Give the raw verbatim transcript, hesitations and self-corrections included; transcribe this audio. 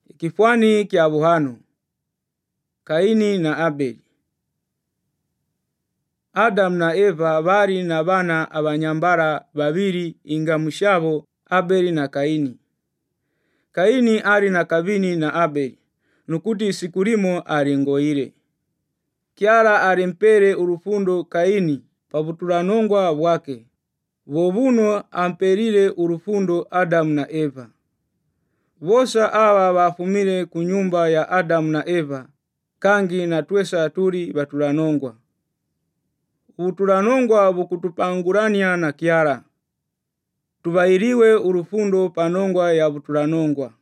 Kifwani kya buhano. Kaini na Abeli. Adamu na Eva bari na bana abanyambara babiri ingamushabo Abeli na Kaini. Kaini ari na kabini na Abeli, nukuti sikulimo ari ngoire. Kiara ari mpere urufundo Kaini pabutulanongwa bwake. Vobuno amperire urufundo Adamu na Eva. Vosa awa bafumire kunyumba ya Adamu na Eva, kangi na twesa turi batulanongwa. Utulanongwa bukutupangurania na Kiara. Tubairiwe urufundo panongwa ya butulanongwa.